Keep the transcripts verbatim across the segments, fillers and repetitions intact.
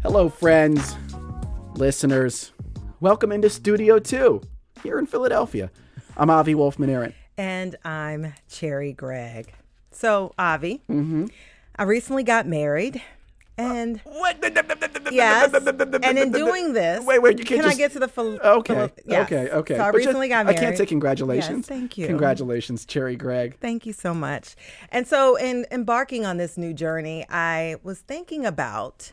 Hello, friends, listeners. Welcome into Studio two here in Philadelphia. I'm Avi Wolfman-Arent. And I'm Cherry Gregg. So, Avi, Mm-hmm. I recently got married. And What? yes, and in doing this, wait, wait, you can't can just... I get to the full? Okay, yes. okay, okay. So I But recently just, got married. I can't say congratulations. Yes, thank you. Congratulations, Cherry Gregg. Thank you so much. And so, in embarking on this new journey, I was thinking about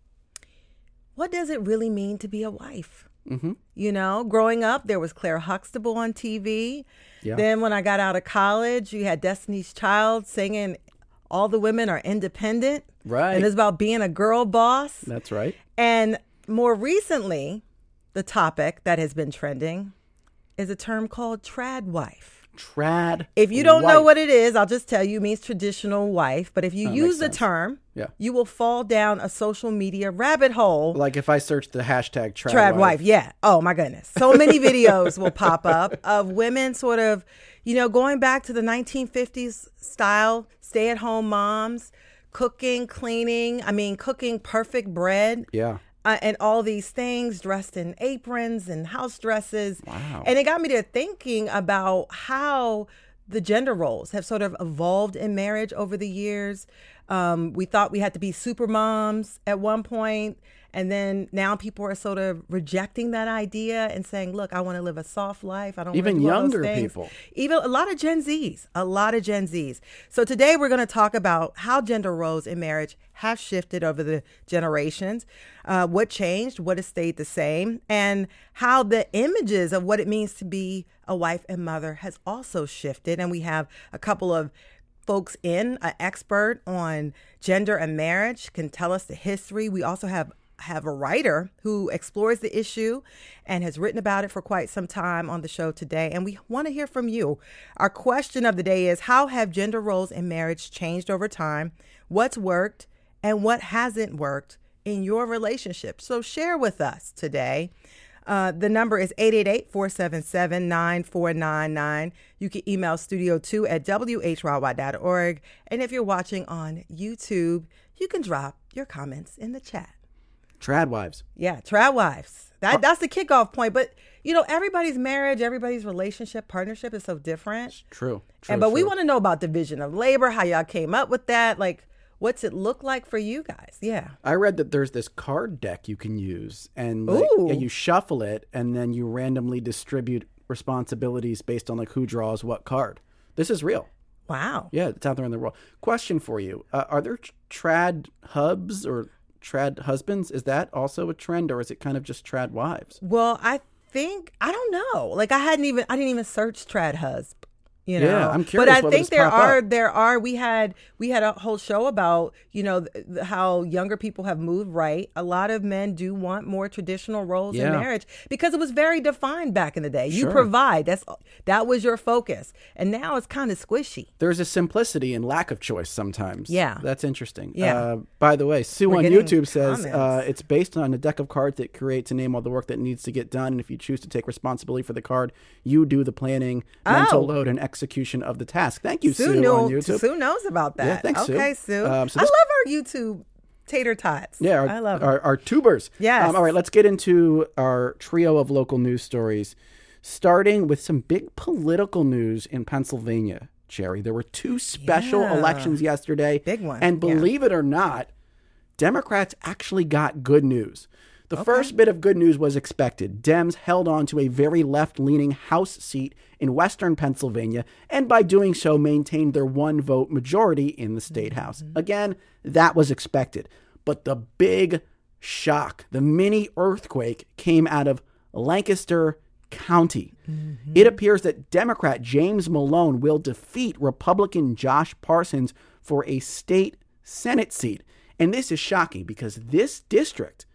what does it really mean to be a wife? Mm-hmm. You know, growing up, there was Claire Huxtable on T V. Yeah. Then when I got out of college, you had Destiny's Child singing All the Women Are Independent. Right. And it's about being a girl boss. That's right. And more recently, the topic that has been trending is a term called trad wife. Trad If you don't wife. know what it is, I'll just tell you, it means traditional wife. But if you That use makes the sense. term, Yeah. you will fall down a social media rabbit hole. Like if I search the hashtag trad, Trad wife. wife, yeah. Oh my goodness. So many videos will pop up of women sort of, you know, going back to the nineteen fifties style stay-at-home moms, cooking, cleaning, I mean, cooking perfect bread. Yeah. Uh, and all these things, dressed in aprons and house dresses. Wow. And it got me to thinking about how the gender roles have sort of evolved in marriage over the years. Um, we thought we had to be super moms at one point, and then now people are sort of rejecting that idea and saying, look, I want to live a soft life. I don't Even want to do all those younger things. people. Even a lot of Gen Zs, a lot of Gen Zs. So today we're going to talk about how gender roles in marriage have shifted over the generations, uh, what changed, what has stayed the same, and how the images of what it means to be a wife and mother has also shifted. And we have a couple of folks in, an expert on gender and marriage can tell us the history. We also have have a writer who explores the issue and has written about it for quite some time on the show today. And we want to hear from you. Our question of the day is, how have gender roles in marriage changed over time? What's worked and what hasn't worked in your relationship? So share with us today. Uh, the number is eight eight eight, four seven seven, nine four nine nine. You can email studio two at w h y y dot org. And if you're watching on YouTube, you can drop your comments in the chat. Trad wives. Yeah, trad wives. That that's the kickoff point. But you know, everybody's marriage, everybody's relationship, partnership is so different. True. True. And but we true. want to know about division of labor, how y'all came up with that, like what's it look like for you guys? Yeah. I read that there's this card deck you can use, and like, Ooh. yeah, you shuffle it, and then you randomly distribute responsibilities based on like who draws what card. This is real. Wow. Yeah, it's out there in the world. Question for you: uh, Are there tr- trad hubs or trad husbands? Is that also a trend, or is it kind of just trad wives? Well, I think I don't know. Like I hadn't even I didn't even search trad husb. You know, Yeah, I'm curious but I whether think this there pop are up. there are we had we had a whole show about, you know, th- th- how younger people have moved right. A lot of men do want more traditional roles Yeah. in marriage because it was very defined back in the day. You Sure. provide, that's that was your focus. And now it's kind of squishy. There's a simplicity and lack of choice sometimes. Yeah. That's interesting. Yeah. Uh, by the way, Sue We're on getting YouTube says comments. uh, it's based on a deck of cards that creates a name all the work that needs to get done. And if you choose to take responsibility for the card, you do the planning, mental Oh. load, and execution of the task. Thank you, Sue, Sue, on knew, YouTube. Sue knows about that. Yeah, thanks, Sue. Okay, Sue. Um, so I this- love our YouTube tater tots. Yeah, our, I love our, them. our tubers. Yes. Um, all right, let's get into our trio of local news stories, starting with some big political news in Pennsylvania, Cherry. There were two special Yeah. elections yesterday. Big one, And yeah. believe it or not, Democrats actually got good news. The first bit of good news was expected. Dems held on to a very left-leaning House seat in western Pennsylvania, and by doing so maintained their one-vote majority in the state house. Again, that was expected. But the big shock, the mini earthquake, came out of Lancaster County. It appears that Democrat James Malone will defeat Republican Josh Parsons for a state Senate seat. And this is shocking because this district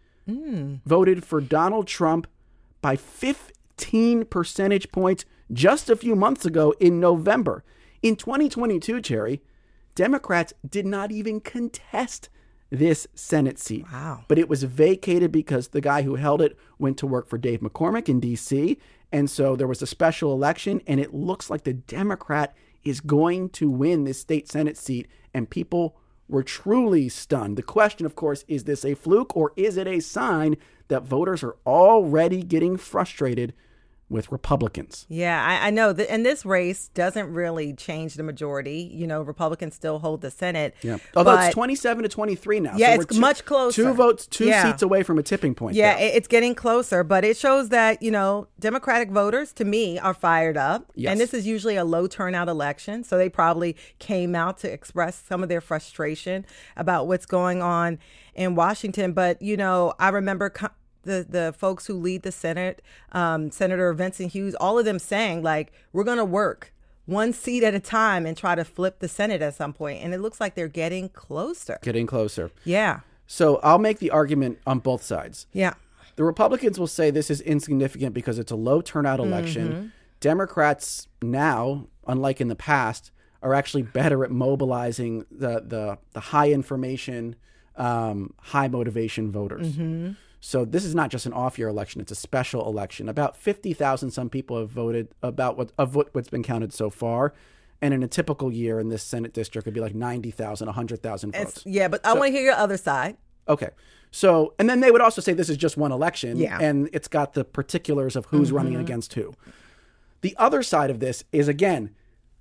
voted for Donald Trump by fifteen percentage points just a few months ago in November. In twenty twenty-two, Cherry, Democrats did not even contest this Senate seat. Wow. But it was vacated because the guy who held it went to work for Dave McCormick in D C. And so there was a special election, and it looks like the Democrat is going to win this state Senate seat, and people were truly stunned. The question, of course, is this a fluke or is it a sign that voters are already getting frustrated with Republicans? Yeah, I, I know. that, and this race doesn't really change the majority. You know, Republicans still hold the Senate. Yeah. Although but, it's twenty-seven to twenty-three now. Yeah, so it's two, much closer. Two votes, two yeah. seats away from a tipping point. Yeah, there. it's getting closer. But it shows that, you know, Democratic voters, to me, are fired up. Yes. And this is usually a low turnout election. So they probably came out to express some of their frustration about what's going on in Washington. But, you know, I remember co- the the folks who lead the Senate, um, Senator Vincent Hughes, all of them saying, like, we're going to work one seat at a time and try to flip the Senate at some point. And it looks like they're getting closer. Getting closer. Yeah. So I'll make the argument on both sides. Yeah. The Republicans will say this is insignificant because it's a low turnout election. Mm-hmm. Democrats now, unlike in the past, are actually better at mobilizing the the, the high information, um, high motivation voters. Mm-hmm. So this is not just an off-year election; it's a special election. About fifty thousand some people have voted about what of what, what's been counted so far, and in a typical year in this Senate district, it'd be like ninety thousand, one hundred thousand votes. It's, yeah, but I so, want to hear your other side. Okay, so and then they would also say this is just one election, yeah. and it's got the particulars of who's mm-hmm. running against who. The other side of this is again,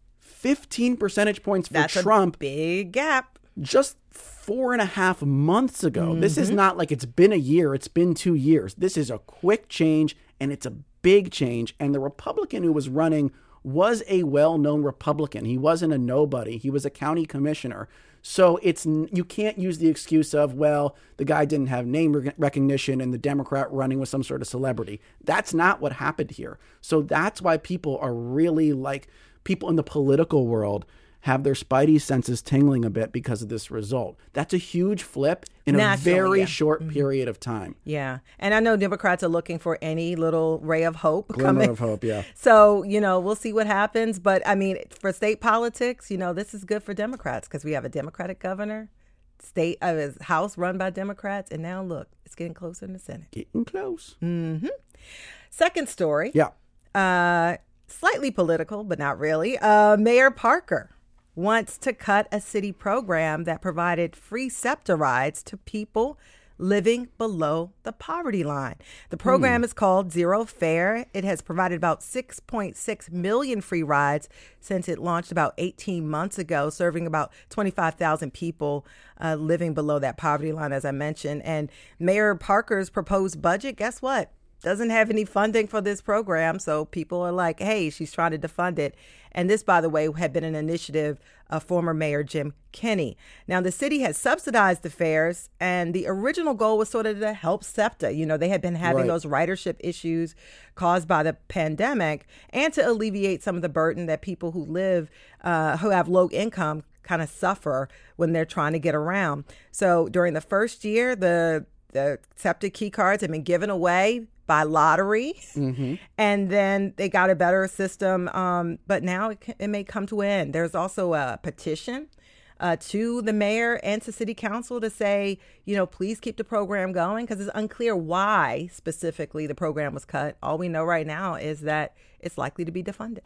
fifteen percentage points for That's Trump. A big gap. Just four and a half months ago. Mm-hmm. This is not like it's been a year. It's been two years. This is a quick change, and it's a big change. And the Republican who was running was a well-known Republican. He wasn't a nobody. He was a county commissioner. So it's you can't use the excuse of, well, the guy didn't have name recognition and the Democrat running was some sort of celebrity. That's not what happened here. So that's why people are really like, people in the political world have their spidey senses tingling a bit because of this result. That's a huge flip in Naturally, a very yeah. short mm-hmm. period of time. Yeah. And I know Democrats are looking for any little ray of hope. Glimmer coming. of hope, yeah. So, you know, we'll see what happens. But, I mean, for state politics, you know, this is good for Democrats because we have a Democratic governor, state of his House run by Democrats. And now, look, it's getting closer in the Senate. Getting close. Mm-hmm. Second story. Yeah. Uh, slightly political, but not really. Uh, Mayor Parker wants to cut a city program that provided free SEPTA rides to people living below the poverty line. The program mm. is called Zero Fare. It has provided about six point six million free rides since it launched about eighteen months ago, serving about twenty-five thousand people uh, living below that poverty line, as I mentioned. And Mayor Parker's proposed budget, guess what? Doesn't have any funding for this program. So people are like, hey, she's trying to defund it. And this, by the way, had been an initiative of former Mayor Jim Kenney. Now, the city has subsidized the fares, and the original goal was sort of to help SEPTA. You know, they had been having right. those ridership issues caused by the pandemic, and to alleviate some of the burden that people who live, uh, who have low income kind of suffer when they're trying to get around. So during the first year, the the SEPTA key cards have been given away by lottery, mm-hmm. and then they got a better system. Um, but now it, it may come to an end. There's also a petition uh, to the mayor and to city council to say, you know, please keep the program going, because it's unclear why specifically the program was cut. All we know right now is that it's likely to be defunded.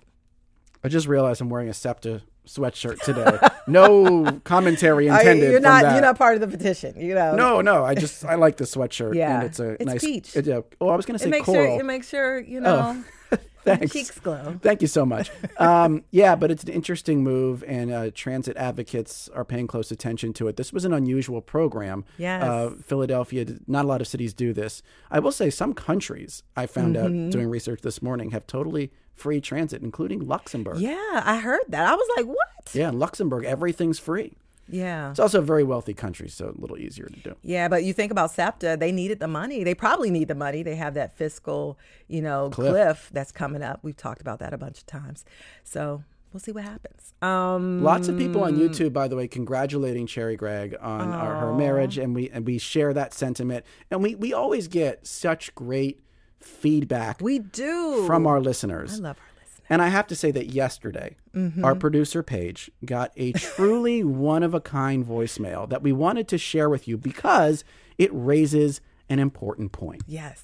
I just realized I'm wearing a SEPTA sweatshirt today. No commentary intended. You're not. From that. You're not part of the petition. You know. No, no. I just I like the sweatshirt. Yeah, and it's a it's nice peach. It, uh, oh, I was going to say it makes coral. Sure, it makes sure you know. Oh. Thanks. Cheeks glow. Thank you so much. Um, yeah, but it's an interesting move, and uh, transit advocates are paying close attention to it. This was an unusual program. Yes. Uh, Philadelphia, not a lot of cities do this. I will say some countries, I found mm-hmm. out doing research this morning, have totally free transit, including Luxembourg. Yeah, I heard that. I was like, what? Yeah, in Luxembourg, everything's free. Yeah. It's also a very wealthy country, so a little easier to do. Yeah, but you think about SEPTA, they needed the money. They probably need the money. They have that fiscal, you know, cliff, cliff that's coming up. We've talked about that a bunch of times. So we'll see what happens. Um, Lots of people on YouTube, by the way, congratulating Cherry Gregg on our, her marriage, and we and we share that sentiment. And we, we always get such great feedback. We do. From our listeners. I love her. And I have to say that yesterday, mm-hmm. our producer, Paige, got a truly one-of-a-kind voicemail that we wanted to share with you because it raises an important point. Yes.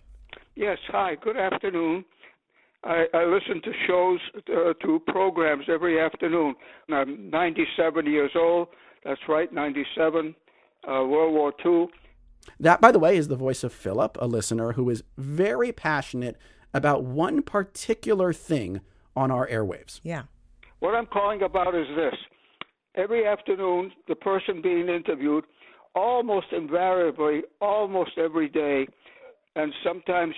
Yes, hi, good afternoon. I, I listen to shows, uh, to programs every afternoon. I'm ninety-seven years old, That's right, ninety-seven, uh, World War Two. That, by the way, is the voice of Philip, a listener who is very passionate about one particular thing on our airwaves. Yeah. What I'm calling about is this. Every afternoon, the person being interviewed, almost invariably, almost every day, and sometimes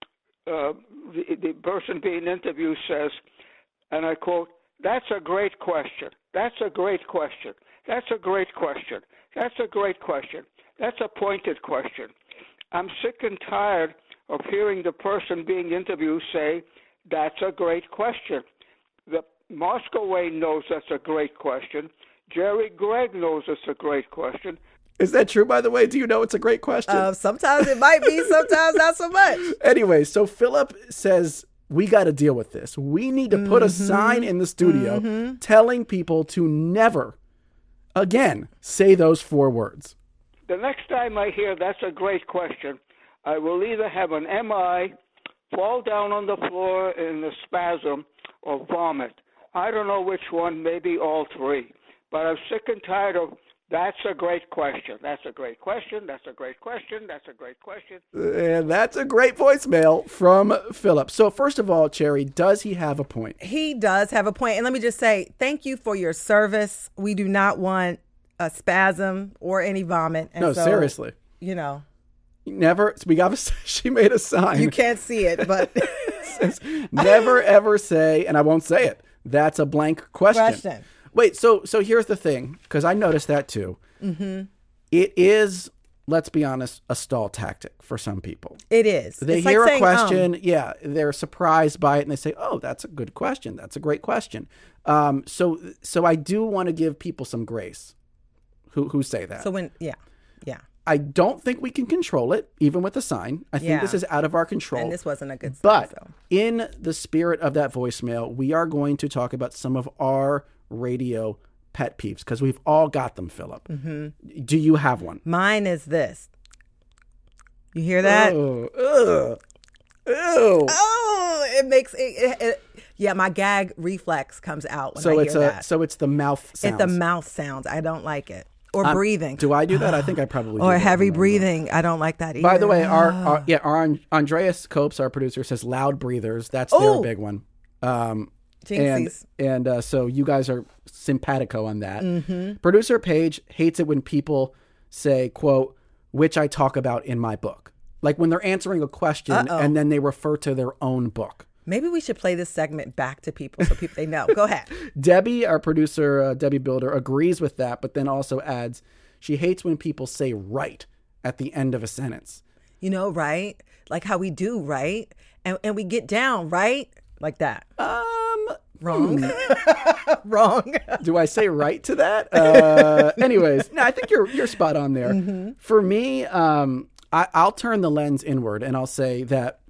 uh, the, the person being interviewed says, and I quote, "That's a great question. That's a great question. That's a great question. That's a great question. That's a pointed question." I'm sick and tired of hearing the person being interviewed say, "That's a great question." The Moscow Wayne knows that's a great question. Jerry Gregg knows it's a great question. Is that true, by the way? Do you know it's a great question? Uh, sometimes it might be, sometimes not so much. Anyway, so Philip says, we got to deal with this. We need to mm-hmm. put a sign in the studio mm-hmm. telling people to never, again, say those four words. The next time I hear that's a great question, I will either have an M I, fall down on the floor in a spasm, or vomit. I don't know which one, maybe all three. But I'm sick and tired of that's a great question. That's a great question. That's a great question. That's a great question. And that's a great voicemail from Philip. So first of all, Cherry, does he have a point? He does have a point. And let me just say, thank you for your service. We do not want a spasm or any vomit. And no, so, seriously. You know. Never. We got. A, she made a sign. You can't see it, but it says, never ever say, and I won't say it. That's a blank question. Question. Wait. So so here's the thing, because I noticed that too. Mm-hmm. It is, let's be honest, a stall tactic for some people. It is. They it's hear like a saying, question, um, yeah, they're surprised by it, and they say, "Oh, that's a good question. That's a great question." Um, so so I do want to give people some grace. Who who say that? So when yeah yeah. I don't think we can control it, even with the sign. I think yeah. this is out of our control. And this wasn't a good sign. But so. in the spirit of that voicemail, we are going to talk about some of our radio pet peeves, because we've all got them, Philip. Mm-hmm. Do you have one? Mine is this. You hear that? Oh, ugh. Ew. Oh, it makes it, it, it. Yeah, my gag reflex comes out when so I hear it's a, that. So it's the mouth sounds. It's the mouth sounds. I don't like it. Or um, breathing. Do I do that? I think I probably do. Or heavy breathing. I don't like that either. By the way, our, our yeah, our Andreas Copes, our producer, says loud breathers. That's their Ooh. big one. Um, Jinxies. And, and uh, so you guys are simpatico on that. Mm-hmm. Producer Paige hates it when people say, quote, which I talk about in my book. Like when they're answering a question Uh-oh. and then they refer to their own book. Maybe we should play this segment back to people so people they know. Go ahead. Debbie, our producer, uh, Debbie Builder, agrees with that, but then also adds she hates when people say right at the end of a sentence. You know, right? Like how we do, right? And and we get down, right? Like that. Um, Wrong. Hmm. Wrong. Do I say right to that? Uh, anyways, no, I think you're you're spot on there. Mm-hmm. For me, um, I, I'll turn the lens inward and I'll say that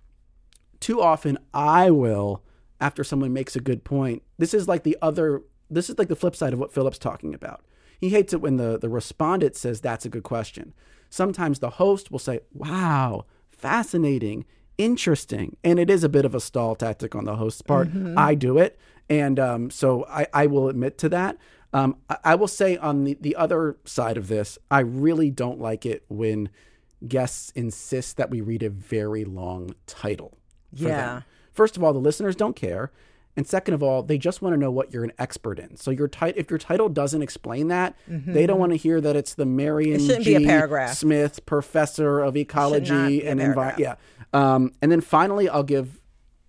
too often I will, after someone makes a good point, this is like the other, this is like the flip side of what Philip's talking about. He hates it when the, the respondent says, that's a good question. Sometimes the host will say, wow, fascinating, interesting. And it is a bit of a stall tactic on the host's part. Mm-hmm. I do it. And um, so I, I will admit to that. Um, I, I will say on the, the other side of this, I really don't like it when guests insist that we read a very long title. For yeah. them. First of all, the listeners don't care. And second of all, they just want to know what you're an expert in. So your tit- if your title doesn't explain that, mm-hmm. they don't want to hear that it's the Marion it G. be a paragraph. Smith Professor of Ecology and Environment. Yeah. Um, and then finally, I'll give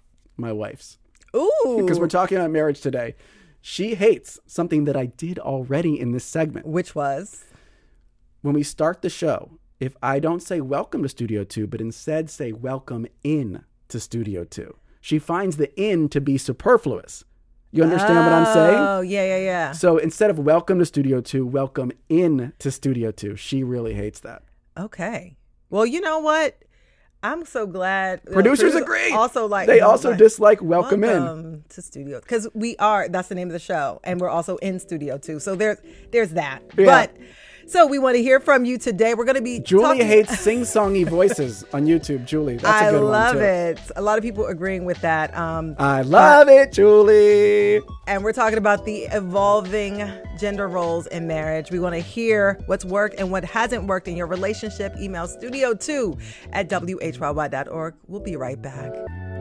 my wife's. Ooh. Because we're talking about marriage today. She hates something that I did already in this segment. Which was? When we start the show, if I don't say welcome to Studio Two, but instead say welcome in to Studio Two. She finds the in to be superfluous. You understand oh, what I'm saying? Oh, yeah, yeah, yeah. So instead of welcome to Studio Two, welcome in to Studio Two. She really hates that. Okay. Well, you know what? I'm so glad. Producers know, agree. Also, like they also like, dislike welcome, welcome in to Studio, because we are. That's the name of the show, and we're also in Studio Two. So there's there's that. Yeah. But So we want to hear from you today. We're going to be Julie talking- hates sing-songy voices on YouTube. Julie, that's a I good one, love too. it. A lot of people agreeing with that. Um, I love uh, it, Julie. And we're talking about the evolving gender roles in marriage. We want to hear what's worked and what hasn't worked in your relationship. Email studio two at W H Y Y dot org. We'll be right back.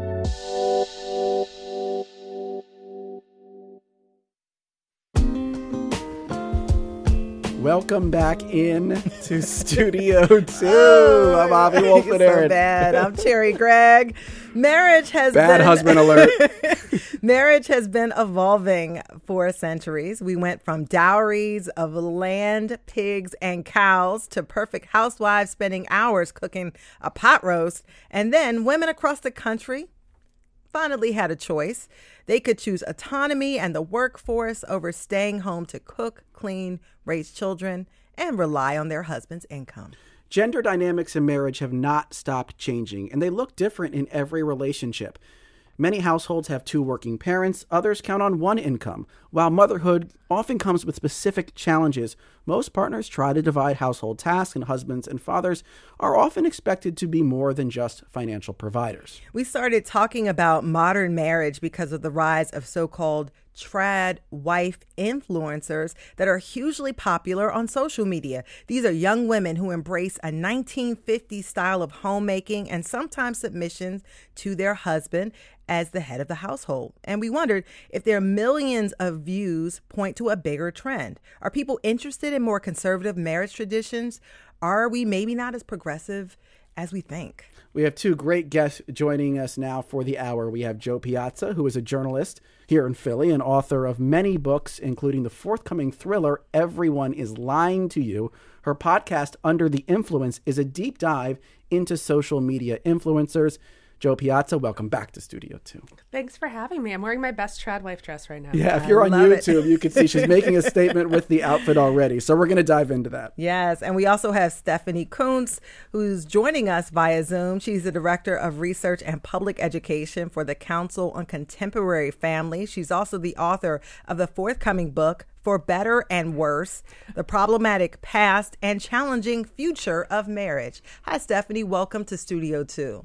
Welcome back in to Studio two. Oh, I'm Avi Wolf and Aaron. So bad. I'm Cherry Gregg. Marriage has bad been husband alert. Marriage has been evolving for centuries. We went from dowries of land, pigs, and cows to perfect housewives spending hours cooking a pot roast, and then women across the country finally had a choice. They could choose autonomy and the workforce over staying home to cook, clean, raise children, and rely on their husband's income. Gender dynamics in marriage have not stopped changing, and they look different in every relationship. Many households have two working parents, others count on one income. While motherhood often comes with specific challenges, most partners try to divide household tasks, and husbands and fathers are often expected to be more than just financial providers. We started talking about modern marriage because of the rise of so-called trad wife influencers that are hugely popular on social media. These are young women who embrace a nineteen fifties style of homemaking and sometimes submission to their husband as the head of the household. And we wondered if their millions of views point to a bigger trend. Are people interested in more conservative marriage traditions? Are we maybe not as progressive as we think? We have two great guests joining us now for the hour. We have Jo Piazza, who is a journalist here in Philly and author of many books, including the forthcoming thriller, Everyone is Lying to You. Her podcast, Under the Influence, is a deep dive into social media influencers. Jo Piazza, welcome back to Studio two. Thanks for having me. I'm wearing my best trad wife dress right now. Yeah, if you're I on love it. YouTube, you can see she's making a statement with the outfit already. So we're going to dive into that. Yes, and we also have Stephanie Kuntz, who's joining us via Zoom. She's the Director of Research and Public Education for the Council on Contemporary Family. She's also the author of the forthcoming book, For Better and Worse, The Problematic Past and Challenging Future of Marriage. Hi, Stephanie. Welcome to Studio two.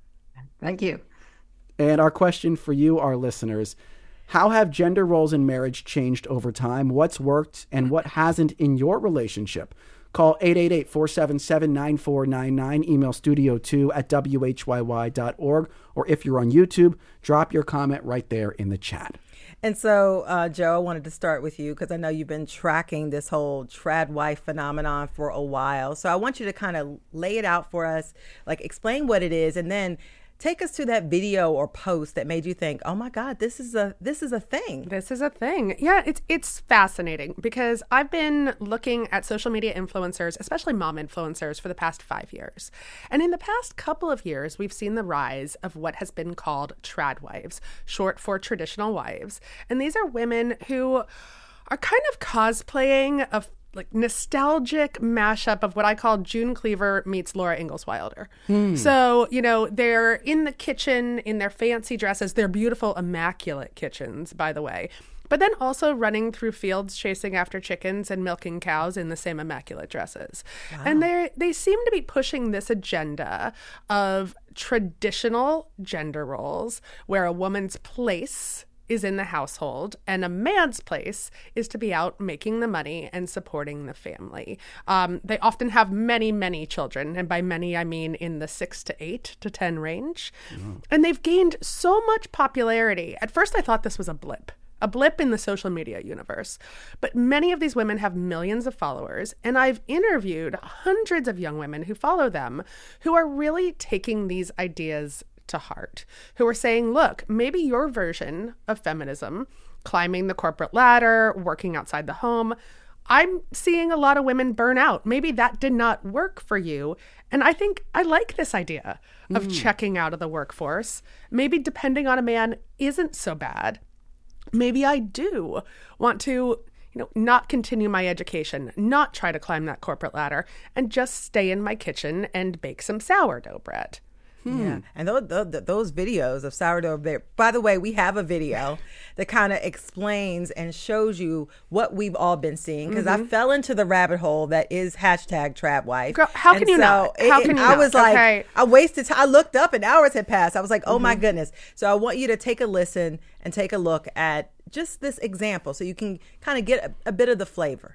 Thank you. And our question for you, our listeners, how have gender roles in marriage changed over time? What's worked and what hasn't in your relationship? Call eight eight eight, four seven seven, nine four nine nine. Email studio two at W H Y Y dot org. Or if you're on YouTube, drop your comment right there in the chat. And so, uh, Jo, I wanted to start with you because I know you've been tracking this whole trad wife phenomenon for a while. So I want you to kind of lay it out for us, like explain what it is, and then take us to that video or post that made you think, oh my God, this is a this is a thing. This is a thing. Yeah, it's it's fascinating because I've been looking at social media influencers, especially mom influencers, for the past five years. And in the past couple of years, we've seen the rise of what has been called trad wives, short for traditional wives. And these are women who are kind of cosplaying a like nostalgic mashup of what I call June Cleaver meets Laura Ingalls Wilder. Hmm. So, you know, they're in the kitchen in their fancy dresses. They're beautiful, immaculate kitchens, by the way. But then also running through fields, chasing after chickens and milking cows in the same immaculate dresses. Wow. And they they seem to be pushing this agenda of traditional gender roles where a woman's place is in the household and a man's place is to be out making the money and supporting the family. Um, they often have many, many children. And by many, I mean in the six to eight to ten range. Mm. And they've gained so much popularity. At first, I thought this was a blip. A blip in the social media universe. But many of these women have millions of followers, and I've interviewed hundreds of young women who follow them who are really taking these ideas to heart, who are saying, look, maybe your version of feminism, climbing the corporate ladder, working outside the home, I'm seeing a lot of women burn out. Maybe that did not work for you. And I think I like this idea of mm. checking out of the workforce. Maybe depending on a man isn't so bad. Maybe I do want to, you know, not continue my education, not try to climb that corporate ladder, and just stay in my kitchen and bake some sourdough bread. Yeah, and those, those those videos of sourdough bread. By the way, we have a video that kind of explains and shows you what we've all been seeing. Because mm-hmm. I fell into the rabbit hole that is hashtag trap wife. Girl, how can and you so not? How it, can you I not? was like, okay. I wasted time. I looked up and hours had passed. I was like, oh mm-hmm. my goodness. So I want you to take a listen and take a look at just this example, so you can kind of get a, a bit of the flavor.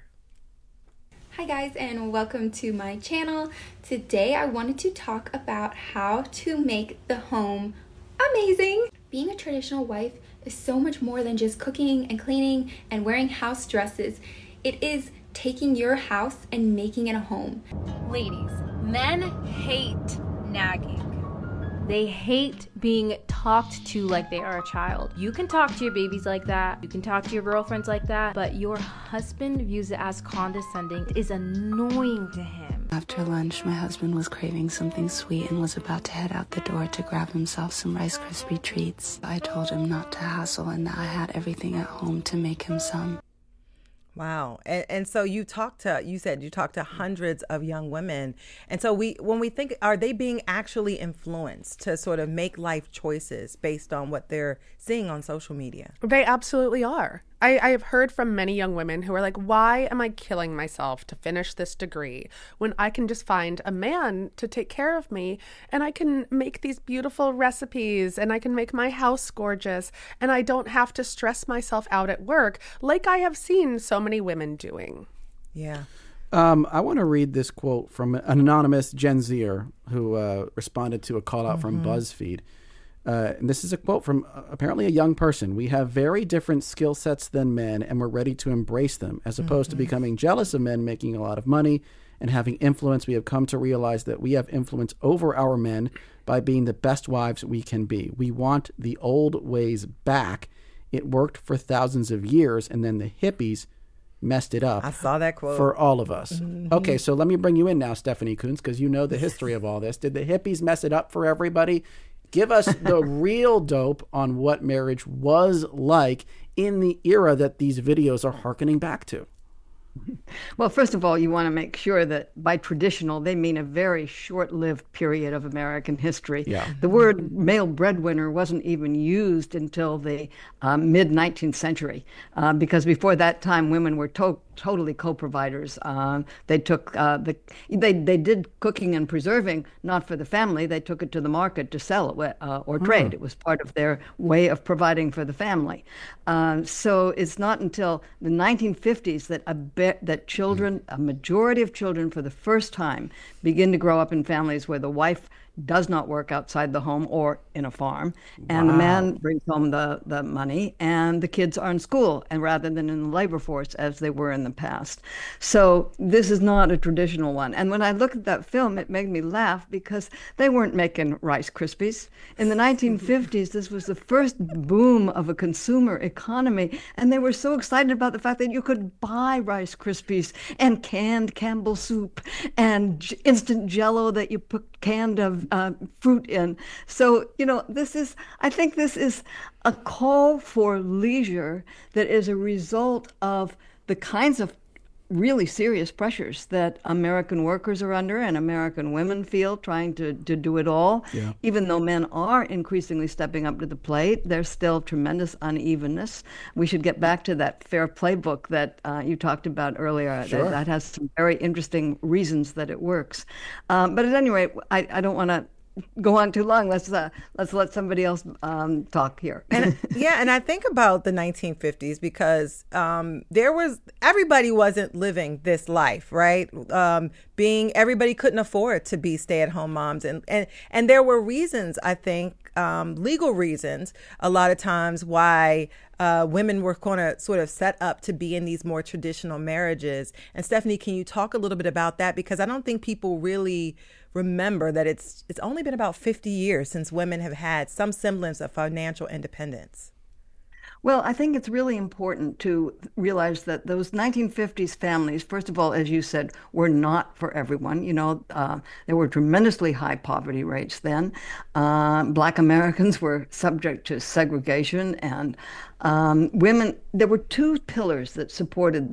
Hi guys, and welcome to my channel. Today I wanted to talk about how to make the home amazing. Being a traditional wife is so much more than just cooking and cleaning and wearing house dresses. It is taking your house and making it a home. Ladies, men hate nagging. They hate being talked to like they are a child. You can talk to your babies like that. You can talk to your girlfriends like that. But your husband views it as condescending. It is annoying to him. After lunch, my husband was craving something sweet and was about to head out the door to grab himself some Rice Krispie treats. I told him not to hassle and that I had everything at home to make him some. Wow. And, and so you talked to, you said you talked to hundreds of young women. And so we, when we think, are they being actually influenced to sort of make life choices based on what they're seeing on social media? They absolutely are. I, I have heard from many young women who are like, why am I killing myself to finish this degree when I can just find a man to take care of me and I can make these beautiful recipes and I can make my house gorgeous and I don't have to stress myself out at work like I have seen so many women doing. Yeah. Um, I want to read this quote from an anonymous Gen Zer who uh, responded to a call out mm-hmm. from BuzzFeed. Uh, and this is a quote from uh, apparently a young person. We have very different skill sets than men, and we're ready to embrace them. As opposed mm-hmm. to becoming jealous of men making a lot of money and having influence, we have come to realize that we have influence over our men by being the best wives we can be. We want the old ways back. It worked for thousands of years, and then the hippies messed it up. I saw that quote. For all of us. Mm-hmm. Okay, so let me bring you in now, Stephanie Coontz, because you know the history of all this. Did the hippies mess it up for everybody? Give us the real dope on what marriage was like in the era that these videos are hearkening back to. Well, first of all, you want to make sure that by traditional, they mean a very short-lived period of American history. Yeah. The word male breadwinner wasn't even used until the uh, mid-nineteenth century, uh, because before that time, women were to- totally co-providers. Uh, they took uh, the they they did cooking and preserving not for the family. They took it to the market to sell it uh, or trade. Hmm. It was part of their way of providing for the family. Uh, so it's not until the nineteen fifties that a be- that children, a majority of children, for the first time, begin to grow up in families where the wife does not work outside the home or in a farm, and wow. the man brings home the, the money, and the kids are in school, and rather than in the labor force as they were in the past. So this is not a traditional one. And when I looked at that film, it made me laugh because they weren't making Rice Krispies. In the nineteen fifties, this was the first boom of a consumer economy, and they were so excited about the fact that you could buy Rice Krispies and canned Campbell soup and instant Jell-O that you put canned of uh, fruit in. So, you know, this is, I think this is a call for leisure that is a result of the kinds of really serious pressures that American workers are under and American women feel trying to, to do it all. Yeah. Even though men are increasingly stepping up to the plate, there's still tremendous unevenness. We should get back to that fair play book that uh, you talked about earlier. Sure. That, that has some very interesting reasons that it works. Um, but at any rate, I, I don't want to go on too long. Let's uh, let's let somebody else um, talk here. And yeah, and I think about the nineteen fifties because um, there was everybody wasn't living this life, right? Um, being everybody couldn't afford to be stay-at-home moms, and and and there were reasons, I think, um, legal reasons, a lot of times why uh, women were going to sort of set up to be in these more traditional marriages. And Stephanie, can you talk a little bit about that? Because I don't think people really remember that it's it's only been about fifty years since women have had some semblance of financial independence. Well, I think it's really important to realize that those nineteen fifties families, first of all, as you said, were not for everyone. You know, uh, there were tremendously high poverty rates then. Uh, Black Americans were subject to segregation, and um, women, there were two pillars that supported this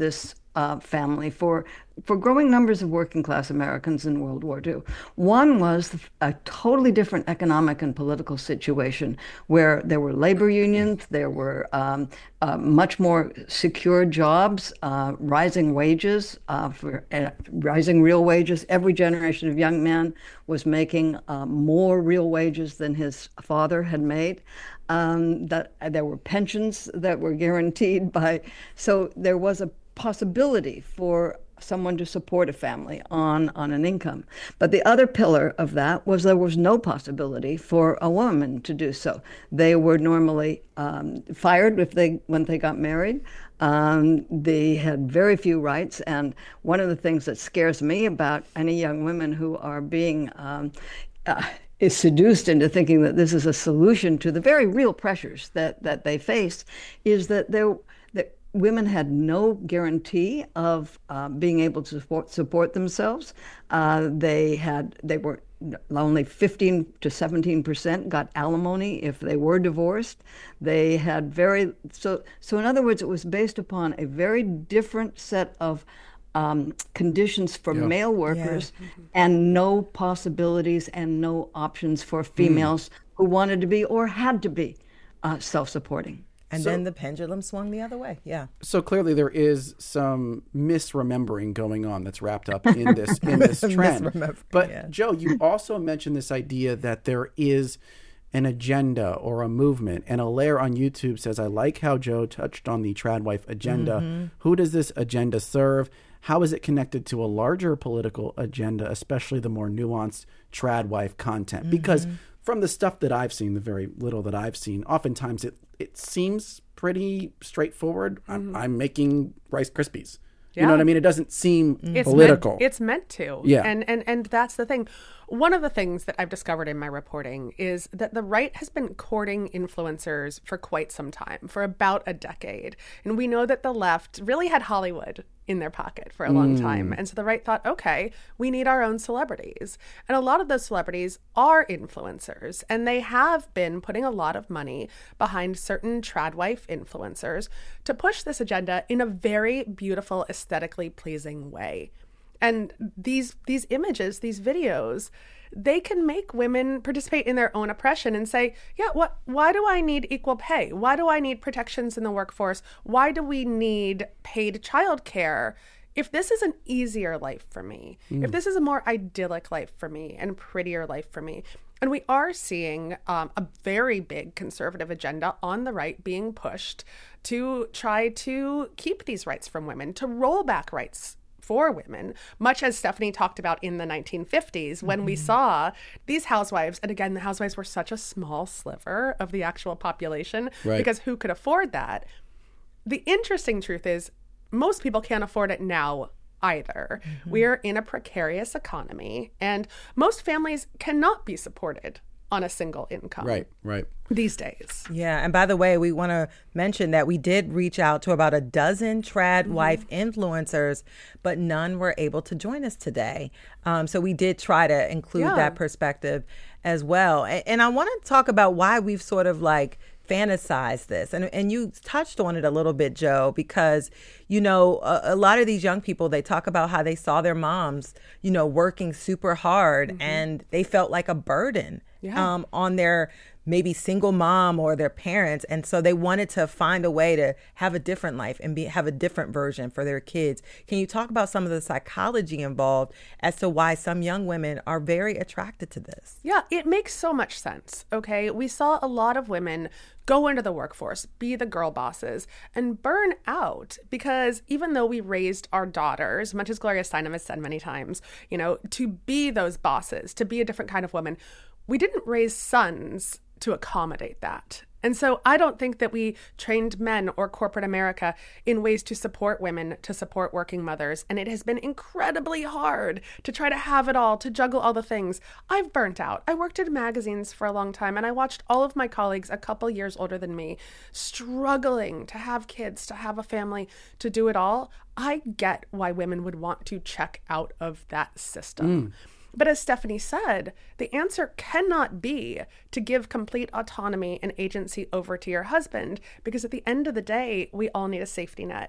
uh, family for for growing numbers of working class Americans in World War Two. One was a totally different economic and political situation where there were labor unions, there were um, uh, much more secure jobs, uh, rising wages, uh, for uh, rising real wages. Every generation of young men was making uh, more real wages than his father had made. Um, that uh, there were pensions that were guaranteed by, so there was a possibility for someone to support a family on, on an income. But the other pillar of that was there was no possibility for a woman to do so. They were normally um, fired if they when they got married. Um, they had very few rights. And one of the things that scares me about any young women who are being um, uh, is seduced into thinking that this is a solution to the very real pressures that, that they face is that there that women had no guarantee of uh, being able to support, support themselves. Uh, they had they were only fifteen to seventeen percent got alimony if they were divorced. They had very so so in other words, it was based upon a very different set of Um, conditions for yeah. male workers yeah. mm-hmm. and no possibilities and no options for females mm. who wanted to be or had to be uh, self-supporting. And so, then the pendulum swung the other way. Yeah. So clearly there is some misremembering going on that's wrapped up in this in this trend. But yeah. Joe, you also mentioned this idea that there is an agenda or a movement. And Alaire on YouTube says, I like how Joe touched on the trad wife agenda. Mm-hmm. Who does this agenda serve? How is it connected to a larger political agenda, especially the more nuanced trad wife content? Mm-hmm. Because from the stuff that I've seen, the very little that I've seen, oftentimes it, it seems pretty straightforward. Mm-hmm. I'm, I'm making Rice Krispies. Yeah. You know what I mean? It doesn't seem it's political. Meant, it's meant to. Yeah. And, and, and that's the thing. One of the things that I've discovered in my reporting is that the right has been courting influencers for quite some time, for about a decade. And we know that the left really had Hollywood in their pocket for a long mm. time. And so the right thought, okay, we need our own celebrities. And a lot of those celebrities are influencers, and they have been putting a lot of money behind certain trad wife influencers to push this agenda in a very beautiful, aesthetically pleasing way. And these these images, these videos, they can make women participate in their own oppression and say, yeah, what? Why do I need equal pay? Why do I need protections in the workforce? Why do we need paid childcare? If this is an easier life for me, mm. if this is a more idyllic life for me and prettier life for me, and we are seeing um, a very big conservative agenda on the right being pushed to try to keep these rights from women, to roll back rights for women, much as Stephanie talked about in the nineteen fifties when mm-hmm. we saw these housewives, and again, the housewives were such a small sliver of the actual population right. because who could afford that? The interesting truth is most people can't afford it now either. Mm-hmm. We're in a precarious economy, and most families cannot be supported on a single income. Right, right. These days. Yeah. And by the way, we want to mention that we did reach out to about a dozen trad mm-hmm. wife influencers, but none were able to join us today. Um, so we did try to include yeah. that perspective as well. And, and I want to talk about why we've sort of like fantasize this. And and you touched on it a little bit, Joe, because, you know, a, a lot of these young people, they talk about how they saw their moms, you know, working super hard mm-hmm. and they felt like a burden yeah. um, on their maybe single mom or their parents. And so they wanted to find a way to have a different life and be have a different version for their kids. Can you talk about some of the psychology involved as to why some young women are very attracted to this? Yeah, it makes so much sense. Okay. We saw a lot of women go into the workforce, be the girl bosses, and burn out because even though we raised our daughters, much as Gloria Steinem has said many times, you know, to be those bosses, to be a different kind of woman, we didn't raise sons to accommodate that. And so I don't think that we trained men or corporate America in ways to support women, to support working mothers. And it has been incredibly hard to try to have it all, to juggle all the things. I've burnt out. I worked in magazines for a long time, and I watched all of my colleagues a couple years older than me struggling to have kids, to have a family, to do it all. I get why women would want to check out of that system. Mm. But as Stephanie said, the answer cannot be to give complete autonomy and agency over to your husband, because at the end of the day, we all need a safety net.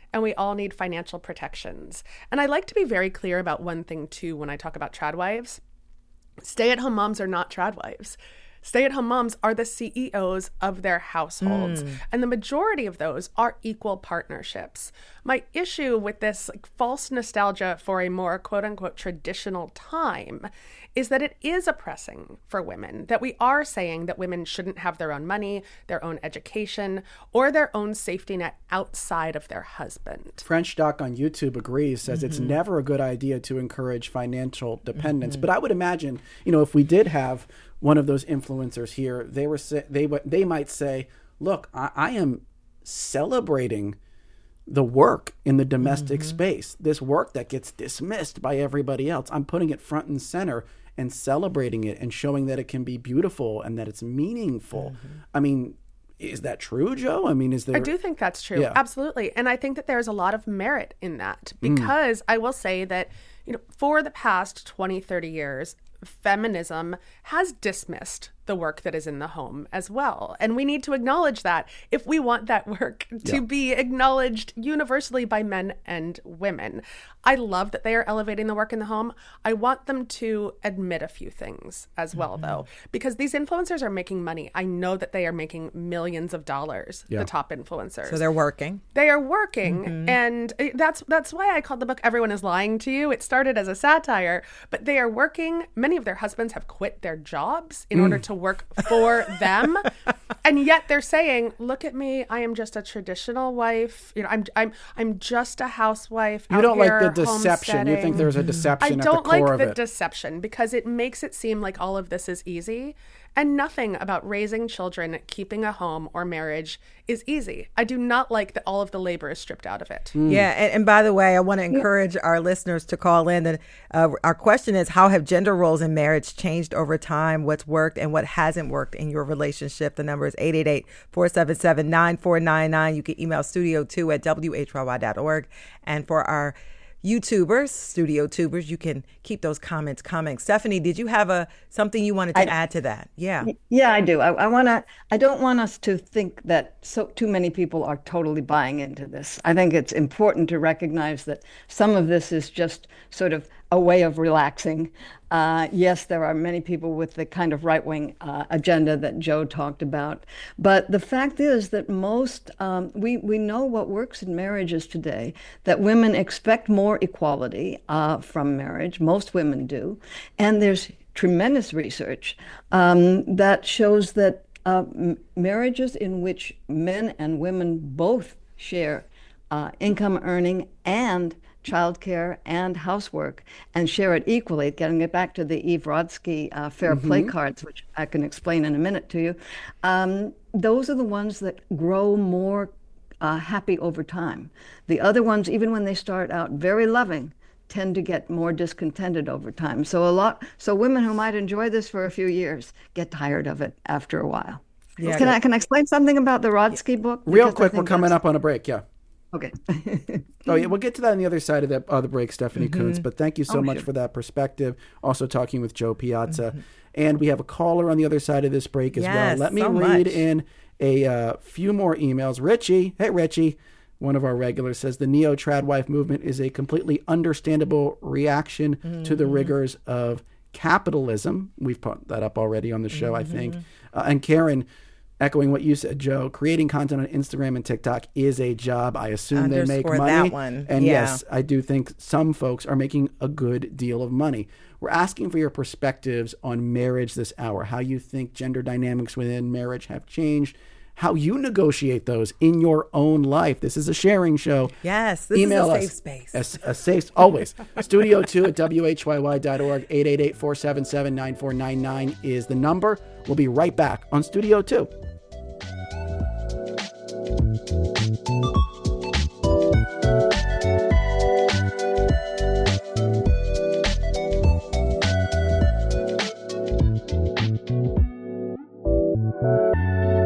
and we all need financial protections. And I like to be very clear about one thing too when I talk about trad wives. Stay-at-home moms are not trad wives. Stay-at-home moms are the C E Os of their households, mm. and the majority of those are equal partnerships. My issue with this like, false nostalgia for a more quote-unquote traditional time is that it is oppressing for women, that we are saying that women shouldn't have their own money, their own education, or their own safety net outside of their husband. French Doc on YouTube agrees, says mm-hmm. it's never a good idea to encourage financial dependence. Mm-hmm. But I would imagine, you know, if we did have one of those influencers here, they were they they might say, look, I, I am celebrating the work in the domestic mm-hmm. space, this work that gets dismissed by everybody else. I'm putting it front and center and celebrating it and showing that it can be beautiful and that it's meaningful. Mm-hmm. I mean, is that true, Joe? I mean, is there... I do think that's true. Yeah. Absolutely. And I think that there's a lot of merit in that because mm. I will say that, you know, for the past twenty, thirty years, feminism has dismissed the work that is in the home as well. And we need to acknowledge that if we want that work to yeah. be acknowledged universally by men and women. I love that they are elevating the work in the home. I want them to admit a few things as well, mm-hmm. though, because these influencers are making money. I know that they are making millions of dollars, yeah. the top influencers. So they're working. They are working. Mm-hmm. And that's that's why I called the book Everyone is Lying to You. It started as a satire, but they are working. Many of their husbands have quit their jobs in mm. order to work for them. And yet they're saying, look at me, I am just a traditional wife. You know, I'm I'm I'm just a housewife. You out don't here like the deception. You think there's a deception I at the core don't like of the it. deception because it makes it seem like all of this is easy. And nothing about raising children, keeping a home, or marriage is easy. I do not like that all of the labor is stripped out of it. Mm. Yeah. And, and by the way, I want to encourage our listeners to call in. And uh, our question is, how have gender roles in marriage changed over time? What's worked and what hasn't worked in your relationship? The number is eight eight eight, four seven seven, nine four nine nine. You can email studio two at W H Y Y dot org. And for our YouTubers, studio tubers, you can keep those comments coming. Stephanie, did you have a something you wanted to I, add to that? Yeah. Yeah, I do. I, I want to, I don't want us to think that so too many people are totally buying into this. I think it's important to recognize that some of this is just sort of a way of relaxing. Uh, yes, there are many people with the kind of right-wing uh, agenda that Joe talked about. But the fact is that most, um, we, we know what works in marriages today, that women expect more equality uh, from marriage. Most women do. And there's tremendous research um, that shows that uh, m- marriages in which men and women both share uh, income earning and childcare and housework and share it equally, getting it back to the Eve Rodsky uh, fair mm-hmm. play cards, which I can explain in a minute to you. Um, those are the ones that grow more uh, happy over time. The other ones, even when they start out very loving, tend to get more discontented over time. So a lot, so women who might enjoy this for a few years get tired of it after a while. Yeah, can I can I explain something about the Rodsky book? Real because quick, we're coming up on a break. Yeah. Okay. Oh, yeah, we'll get to that on the other side of the, uh, the break, Stephanie mm-hmm. Coontz. But thank you so oh, much sure. for that perspective. Also talking with Joe Piazza. Mm-hmm. And we have a caller on the other side of this break as yes, well. Let me so read much. in a uh, few more emails. Richie, hey, Richie, one of our regulars, says the neo-trad wife movement is a completely understandable reaction mm-hmm. to the rigors of capitalism. We've put that up already on the show, mm-hmm. I think. Uh, and Karen, echoing what you said, Joe, creating content on Instagram and TikTok is a job. I assume they make money. That one. And yeah. yes, I do think some folks are making a good deal of money. We're asking for your perspectives on marriage this hour, how you think gender dynamics within marriage have changed, how you negotiate those in your own life. This is a sharing show. Yes, this Email is a us. safe space. A, a safe, always. studio two at W H Y Y dot org. eight eight eight, four seven seven, nine four nine nine is the number. We'll be right back on Studio two.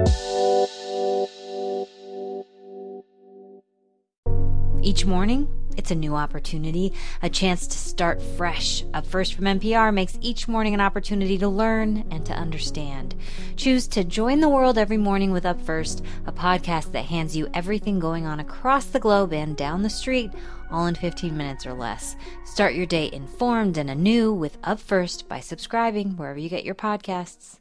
Each morning, It's a new opportunity, a chance to start fresh. Up First from N P R makes each morning an opportunity to learn and to understand. Choose to join the world every morning with Up First, a podcast that hands you everything going on across the globe and down the street, all in fifteen minutes or less. Start your day informed and anew with Up First by subscribing wherever you get your podcasts.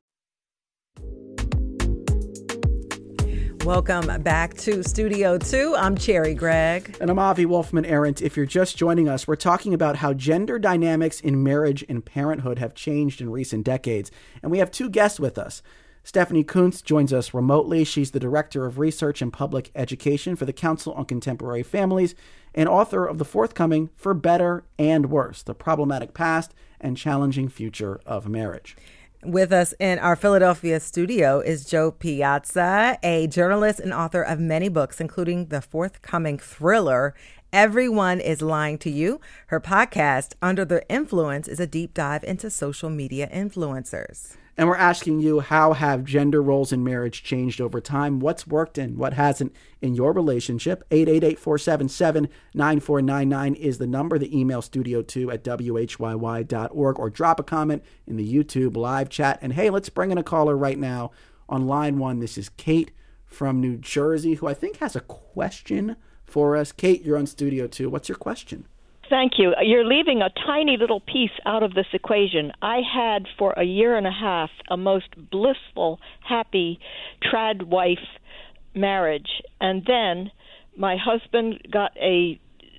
Welcome back to Studio two. I'm Cherry Gregg. And I'm Avi Wolfman-Arent. If you're just joining us, we're talking about how gender dynamics in marriage and parenthood have changed in recent decades. And we have two guests with us. Stephanie Coontz joins us remotely. She's the Director of Research and Public Education for the Council on Contemporary Families and author of the forthcoming For Better and Worse, The Problematic Past and Challenging Future of Marriage. With us in our Philadelphia studio is Jo Piazza, a journalist and author of many books, including the forthcoming thriller, Everyone is Lying to You. Her podcast, Under the Influence, is a deep dive into social media influencers. And we're asking you, how have gender roles in marriage changed over time? What's worked and what hasn't in your relationship? eight eight eight, four seven seven, nine four nine nine is the number. The email studio two at w h y y dot org, or drop a comment in the YouTube live chat. And hey, let's bring in a caller right now on line one. This is Kate from New Jersey, who I think has a question for us. Kate, you're on Studio two. What's your question? Thank you. You're leaving a tiny little piece out of this equation. I had for a year and a half a most blissful, happy trad wife marriage. And then my husband got a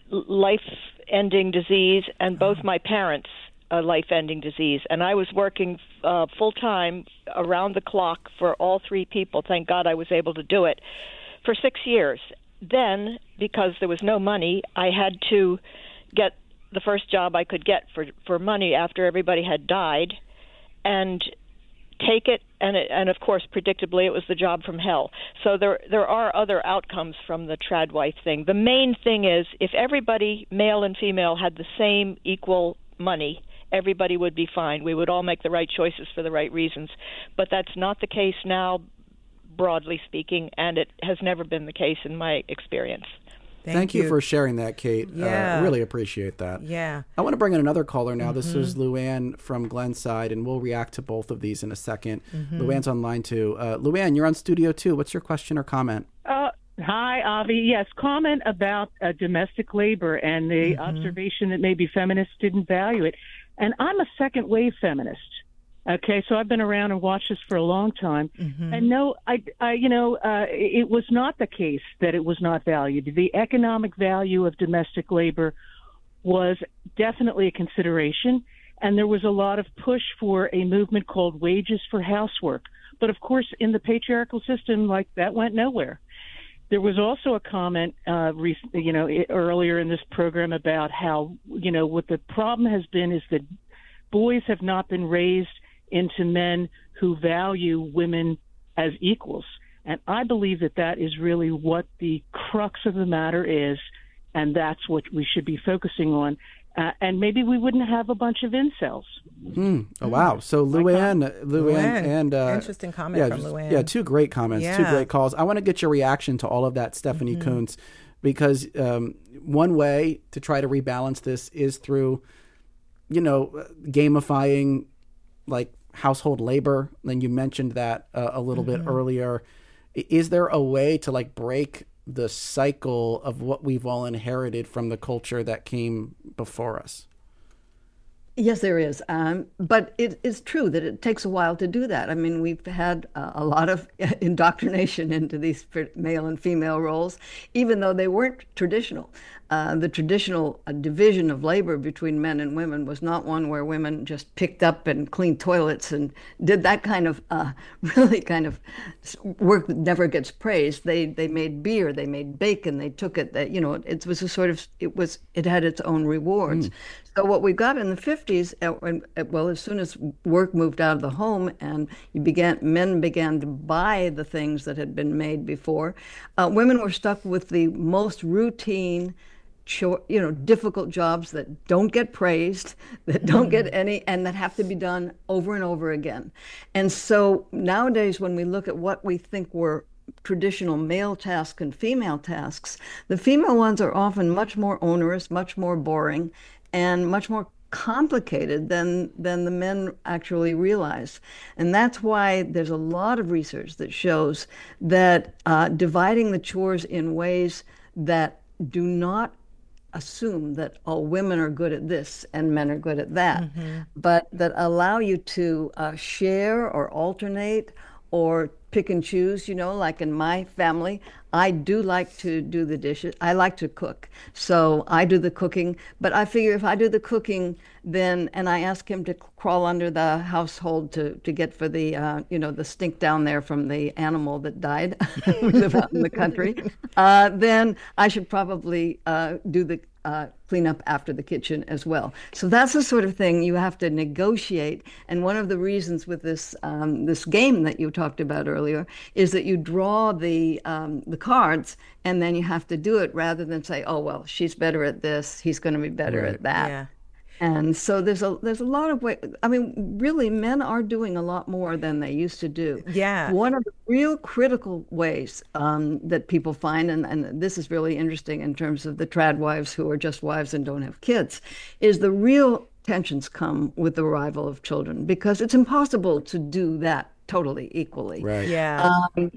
life-ending disease, and both my parents a life-ending disease. And I was working uh, full-time around the clock for all three people. Thank God I was able to do it for six years. Then, because there was no money, I had to get the first job I could get for for money after everybody had died, and take it, and it, and of course, predictably, it was the job from hell. So there there are other outcomes from the trad wife thing. The main thing is, if everybody, male and female, had the same equal money, everybody would be fine. We would all make the right choices for the right reasons. But that's not the case now, broadly speaking, and it has never been the case in my experience. Thank, Thank you. you for sharing that, Kate. Yeah. Uh, really appreciate that. Yeah. I want to bring in another caller now. Mm-hmm. This is Luann from Glenside, and we'll react to both of these in a second. Mm-hmm. Luann's on line two. Uh, Luann, you're on Studio two. What's your question or comment? Uh, hi, Avi. Yes, comment about uh, domestic labor and the mm-hmm. observation that maybe feminists didn't value it. And I'm a second-wave feminist. Okay, so I've been around and watched this for a long time, mm-hmm. and no, I, I, you know, uh, it was not the case that it was not valued. The economic value of domestic labor was definitely a consideration, and there was a lot of push for a movement called wages for housework. But of course, in the patriarchal system, like that went nowhere. There was also a comment, uh, recently, you know, earlier in this program about how, you know, what the problem has been is that boys have not been raised into men who value women as equals. And I believe that that is really what the crux of the matter is, and that's what we should be focusing on. Uh, and maybe we wouldn't have a bunch of incels. Mm. Oh, wow. So Luann, Luann, Luann and... Uh, Interesting comment yeah, from just, Luann. Yeah, two great comments, yeah. two great calls. I want to get your reaction to all of that, Stephanie mm-hmm. Coontz, because um, one way to try to rebalance this is through, you know, gamifying, like, household labor. Then you mentioned that uh, a little mm-hmm. bit earlier. Is there a way to like break the cycle of what we've all inherited from the culture that came before us? Yes, there is. Um, but it is true that it takes a while to do that. I mean, we've had uh, a lot of indoctrination into these male and female roles, even though they weren't traditional. Uh, the traditional uh, division of labor between men and women was not one where women just picked up and cleaned toilets and did that kind of uh, really kind of work that never gets praised. They they made beer, they made bacon, they took it. That you know, it was a sort of it was it had its own rewards. Mm. So what we got in the fifties, uh, when, uh, well, as soon as work moved out of the home and you began, men began to buy the things that had been made before, uh, women were stuck with the most routine, short, you know, difficult jobs that don't get praised, that don't get any, and that have to be done over and over again. And so nowadays, when we look at what we think were traditional male tasks and female tasks, the female ones are often much more onerous, much more boring, and much more complicated than than the men actually realize. And that's why there's a lot of research that shows that uh, dividing the chores in ways that do not assume that all women are good at this and men are good at that, mm-hmm. but that allow you to uh, share or alternate or pick and choose. You know, like in my family, I do like to do the dishes. I like to cook. So I do the cooking, but I figure if I do the cooking, then, and I ask him to crawl under the household to, to get for the, uh, you know, the stink down there from the animal that died. We live out in the country. Uh, then I should probably uh, do the uh, clean up after the kitchen as well. So that's the sort of thing you have to negotiate. And one of the reasons with this um, this game that you talked about earlier is that you draw the um, the cards, and then you have to do it rather than say, oh, well, she's better at this, he's going to be better right. at that. Yeah. And so there's a there's a lot of way. I mean, really, men are doing a lot more than they used to do. Yeah. One of the real critical ways um, that people find, and, and this is really interesting in terms of the trad wives who are just wives and don't have kids, is the real tensions come with the arrival of children, because it's impossible to do that totally equally. Right. Yeah. Um,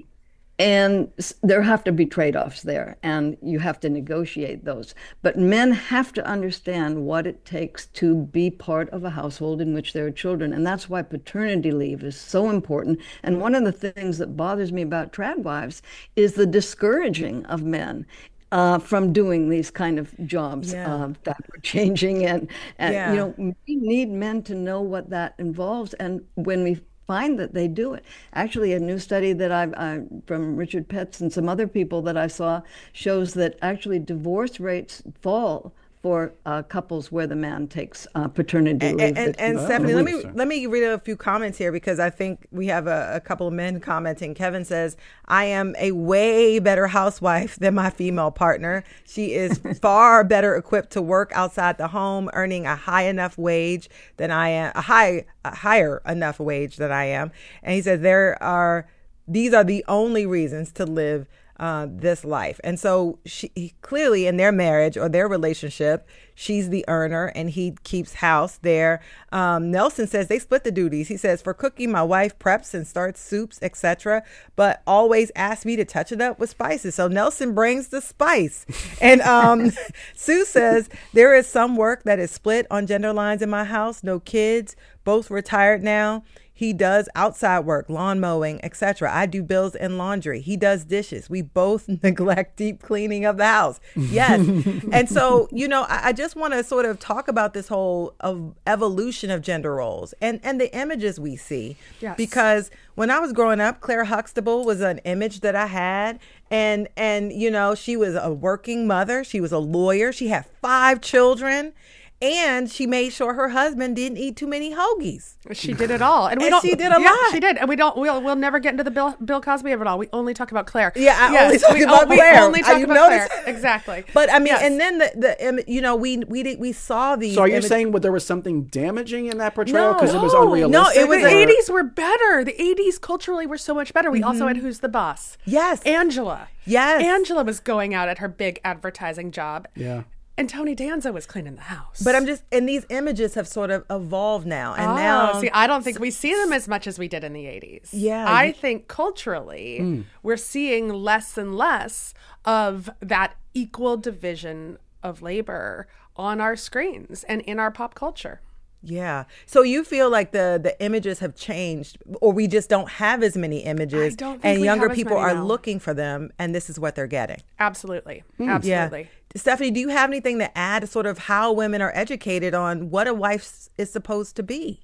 And there have to be trade-offs there, and you have to negotiate those. But men have to understand what it takes to be part of a household in which there are children. And that's why paternity leave is so important. And one of the things that bothers me about trad wives is the discouraging of men uh, from doing these kind of jobs Yeah. uh, that we're changing. And, and Yeah. you know, we need men to know what that involves. And when we find that they do it. Actually, a new study that I've uh, from Richard Petz and some other people that I saw shows that actually divorce rates fall for uh, couples where the man takes uh, paternity And, leave. and, and Oh, Stephanie, let me so. let me read a few comments here, because I think we have a, a couple of men commenting. Kevin says, "I am a way better housewife than my female partner. She is far better equipped to work outside the home, earning a high enough wage than I am, a high a higher enough wage than I am." And he says there are these are the only reasons to live Uh, this life. And so she he, clearly in their marriage or their relationship, she's the earner and he keeps house there. Um, Nelson says they split the duties. He says, for cooking, my wife preps and starts soups, et cetera, but always asks me to touch it up with spices. So Nelson brings the spice. And um, Sue says, there is some work that is split on gender lines in my house. No kids, both retired now. He does outside work, lawn mowing, et cetera. I do bills and laundry. He does dishes. We both neglect deep cleaning of the house. Yes. And so, you know, I, I just want to sort of talk about this whole of evolution of gender roles and, and the images we see. Yes. Because when I was growing up, Claire Huxtable was an image that I had. And, and, you know, she was a working mother. She was a lawyer. She had five children. And she made sure her husband didn't eat too many hoagies. She did it all, and we And don't. she did a yeah, lot. She did, and we don't. We'll we'll never get into the Bill Bill Cosby of it all. We only talk about Claire. Yeah, I Yes, only talk we, about we Claire. only Uh, talk you about Claire. notice? Exactly. But I mean, Yes. and then the the im- you know we we did we saw the. So are you image- saying what there was something damaging in that portrayal No. because it was No, unrealistic? no, it was the or- eighties were better. The eighties culturally were so much better. We also had Who's the Boss? Yes. Angela. Yes. Angela was going out at her big advertising job. Yeah. And Tony Danza was cleaning the house. But I'm just, and these images have sort of evolved now, and Oh, now see, I don't think we see them as much as we did in the eighties. Yeah, I you- think culturally, we're seeing less and less of that equal division of labor on our screens and in our pop culture. Yeah. So you feel like the the images have changed, or we just don't have as many images, I don't think and we younger have as people many are now. looking for them, and this is what they're getting. Absolutely. Yeah. Absolutely. Stephanie, do you have anything to add to sort of how women are educated on what a wife is supposed to be?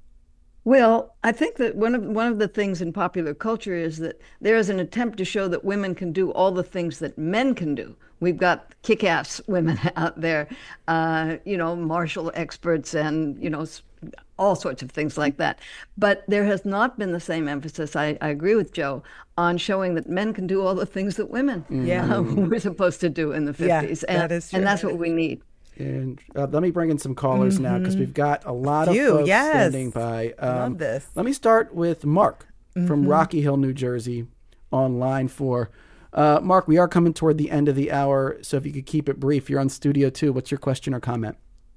Well, I think that one of one of the things in popular culture is that there is an attempt to show that women can do all the things that men can do. We've got kick-ass women out there, uh, you know, martial experts and, you know, s- all sorts of things like that. But there has not been the same emphasis, I, I agree with Joe, on showing that men can do all the things that women Yeah. uh, were supposed to do in the Yeah, fifties. and, that is true. and that's what we need. And uh, let me bring in some callers now because we've got a lot Phew, of folks yes. standing by. Um, Love this. Let me start with Mark from Rocky Hill, New Jersey. online for. Uh, Mark, we are coming toward the end of the hour, so if you could keep it brief. You're on Studio Two. What's your question or comment?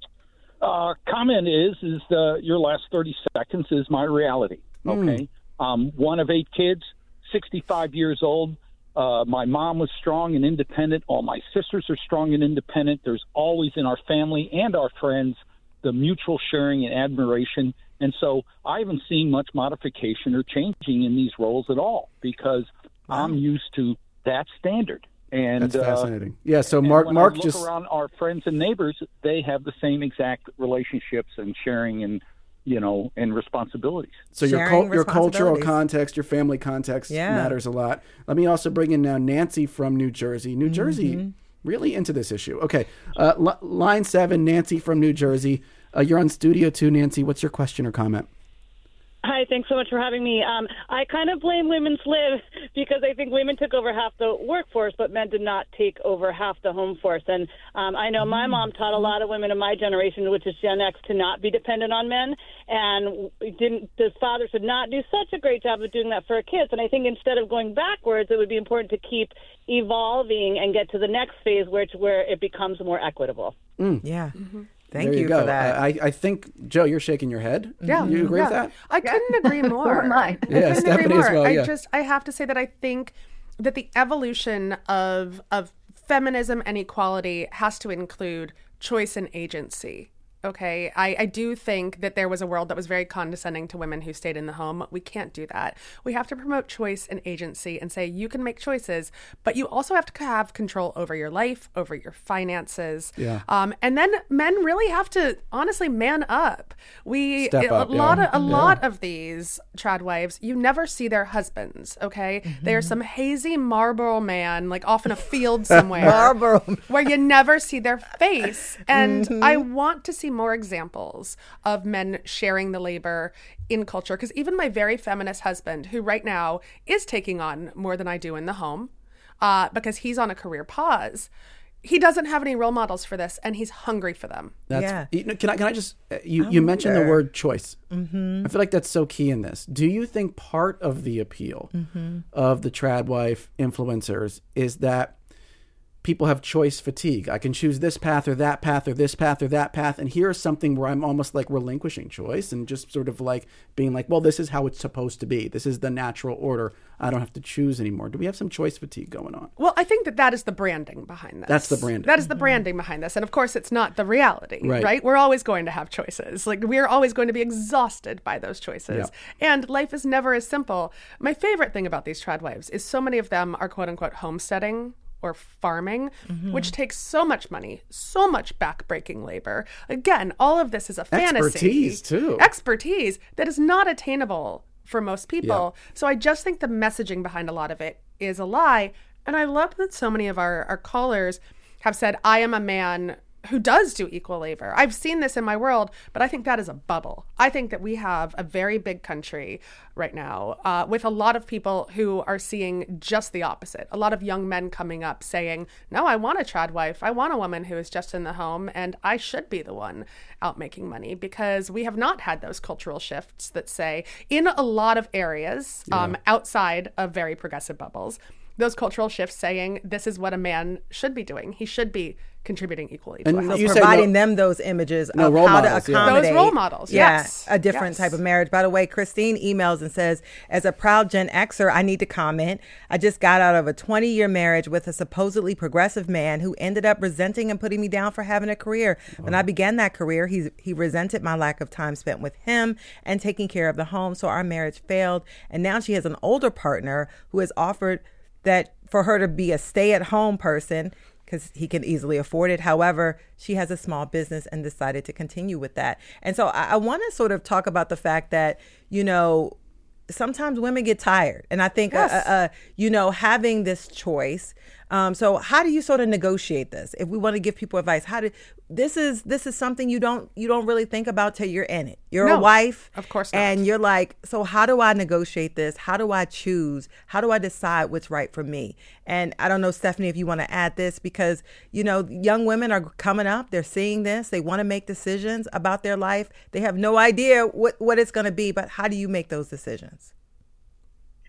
Uh, comment is, is the, your last thirty seconds is my reality. Okay. Mm. Um, one of eight kids, sixty-five years old. Uh, my mom was strong and independent. All my sisters are strong and independent. There's always in our family and our friends the mutual sharing and admiration. And so I haven't seen much modification or changing in these roles at all because wow. I'm used to that standard. And that's fascinating. Uh, yeah. So Mark, when Mark I look just around our friends and neighbors, they have the same exact relationships and sharing and, you know, and responsibilities. So your cul- your cultural context, your family context yeah. matters a lot. Let me also bring in now Nancy from New Jersey. New mm-hmm. Jersey, really into this issue. Okay, uh, l- line seven, Nancy from New Jersey. Uh, you're on Studio Two, Nancy. What's your question or comment? Hi, thanks so much for having me. Um, I kind of blame women's lib because I think women took over half the workforce, but men did not take over half the home force. And um, I know my mom taught a lot of women of my generation, which is Gen X, to not be dependent on men. And didn't the fathers did not do such a great job of doing that for our kids. And I think instead of going backwards, it would be important to keep evolving and get to the next phase, where where it becomes more equitable. Mm. Yeah. Mm-hmm. Thank there you, you go. for that. I, I think, Joe, you're shaking your head. Yeah. You agree yeah. with that? I couldn't agree more. Am I? Yeah, I Stephanie agree more. as well, yeah. I just, I have to say that I think that the evolution of of feminism and equality has to include choice and agency. Okay, I, I do think that there was a world that was very condescending to women who stayed in the home. We can't do that. We have to promote choice and agency and say you can make choices, but you also have to have control over your life, over your finances. Yeah. Um, and then men really have to honestly man up. We Step up, a lot yeah. of a Yeah. lot of these trad wives, you never see their husbands. Okay, mm-hmm. They're some hazy Marlboro man, like off in a field somewhere, Marlboro, where you never see their face. And mm-hmm. I want to see more examples of men sharing the labor in culture, because even my very feminist husband, who right now is taking on more than I do in the home, uh, because he's on a career pause, he doesn't have any role models for this, and he's hungry for them. That's, yeah. You know, can I can I just you, you mentioned the word choice. Mm-hmm. I feel like that's so key in this. Do you think part of the appeal mm-hmm. of the trad wife influencers is that people have choice fatigue? I can choose this path or that path or this path or that path. And here's something where I'm almost like relinquishing choice and just sort of like being like, well, this is how it's supposed to be. This is the natural order. I don't have to choose anymore. Do we have some choice fatigue going on? Well, I think that that is the branding behind this. That's the branding. That is the branding behind this. And of course, it's not the reality, right? right? We're always going to have choices. Like, we're always going to be exhausted by those choices. Yeah. And life is never as simple. My favorite thing about these trad wives is so many of them are quote unquote homesteading or farming, mm-hmm. which takes so much money, so much backbreaking labor. Again, all of this is a fantasy. Expertise, too. Expertise that is not attainable for most people. Yeah. So I just think the messaging behind a lot of it is a lie. And I love that so many of our, our callers have said, I am a man who does do equal labor. I've seen this in my world, but I think that is a bubble. I think that we have a very big country right now uh, with a lot of people who are seeing just the opposite. A lot of young men coming up saying, no, I want a trad wife. I want a woman who is just in the home, and I should be the one out making money, because we have not had those cultural shifts that say in a lot of areas yeah. um, outside of very progressive bubbles, those cultural shifts saying this is what a man should be doing. He should be contributing equally to and a house. you providing no, them those images no of role how models, to accommodate yeah. those role models. Yeah, yes, a different yes. type of marriage. By the way, Christine emails and says, as a proud Gen Xer, I need to comment. I just got out of a twenty-year marriage with a supposedly progressive man who ended up resenting and putting me down for having a career. Oh. When I began that career, he he resented my lack of time spent with him and taking care of the home. So our marriage failed. And now she has an older partner who has offered that for her to be a stay-at-home person because he can easily afford it. However, she has a small business and decided to continue with that. And so I, I want to sort of talk about the fact that, you know, sometimes women get tired. And I think, yes. uh, uh, you know, having this choice. Um, so how do you sort of negotiate this? If we want to give people advice, how do this is this is something you don't you don't really think about till you're in it. You're no, a wife, of course not. And you're like, so how do I negotiate this? How do I choose? How do I decide what's right for me? And I don't know, Stephanie, if you want to add this, because, you know, young women are coming up. They're seeing this. They want to make decisions about their life. They have no idea what, what it's going to be. But how do you make those decisions?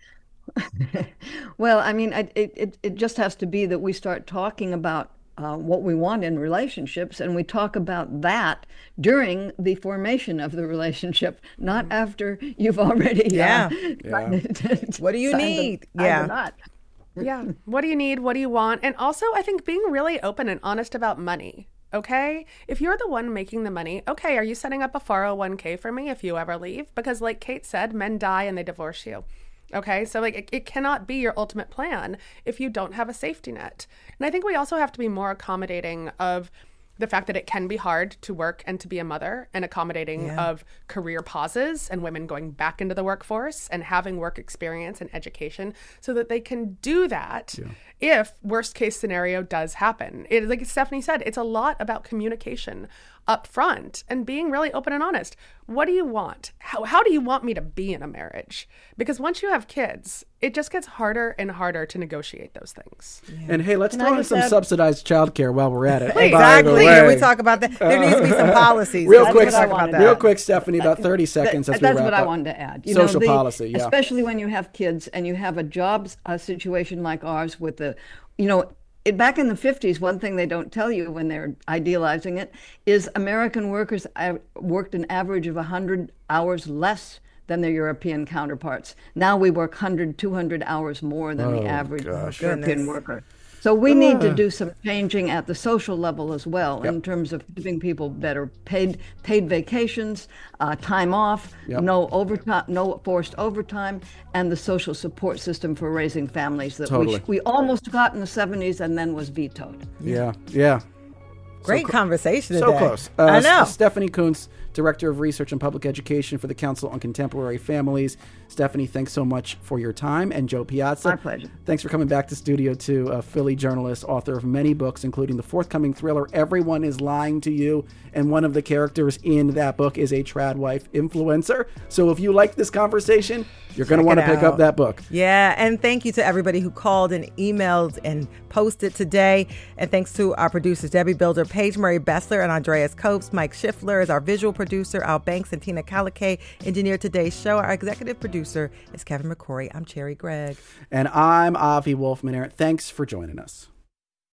Well, I mean, it, it, it just has to be that we start talking about uh, what we want in relationships, and we talk about that during the formation of the relationship, not after you've already. Yeah. Uh, yeah. What do you need? The, yeah. Yeah. What do you need? What do you want? And also, I think being really open and honest about money. Okay? If you're the one making the money, okay, are you setting up a four oh one k for me if you ever leave? Because like Kate said, men die and they divorce you. Okay? So like it, it cannot be your ultimate plan if you don't have a safety net. And I think we also have to be more accommodating of the fact that it can be hard to work and to be a mother, and accommodating Yeah. of career pauses and women going back into the workforce and having work experience and education so that they can do that yeah. if worst case scenario does happen. It, like Stephanie said, it's a lot about communication up front and being really open and honest. What do you want? How, how do you want me to be in a marriage? Because once you have kids, it just gets harder and harder to negotiate those things. Yeah. And hey, let's Can throw in some add... subsidized childcare while we're at it. Exactly. Can we talk about that? There needs to be some policies. real quick, about that. real quick, Stephanie, about thirty seconds that, as we wrap That's what up. I wanted to add. You Social know, the, policy, yeah. Especially when you have kids and you have a job uh, situation like ours with the, you know, It, back in the fifties, one thing they don't tell you when they're idealizing it is American workers worked an average of one hundred hours less than their European counterparts. Now we work one hundred, two hundred hours more than oh, the average gosh. European Goodness. worker. So we uh. need to do some changing at the social level as well, yep. in terms of giving people better paid paid vacations, uh, time off, yep. no overtime, no forced overtime, and the social support system for raising families that totally. we, we almost got in the seventies and then was vetoed. Yeah, yeah. Great so conversation so today. So close. Uh, I know. Stephanie Coontz, Director of Research and Public Education for the Council on Contemporary Families. Stephanie, thanks so much for your time. And Joe Piazza. My pleasure. Thanks for coming back to studio too. A Philly journalist, author of many books, including the forthcoming thriller, Everyone is Lying to You. And one of the characters in that book is a trad wife influencer. So if you like this conversation, you're going to want to pick up that book. Yeah, and thank you to everybody who called and emailed and posted today. And thanks to our producers, Debbie Builder, Paige Murray Bessler, and Andreas Copes. Mike Schiffler is our visual producer. Al Banks and Tina Calicay engineered today's show. Our executive producer is Kevin McCrory. I'm Cherry Gregg. And I'm Avi Wolfman. Thanks for joining us.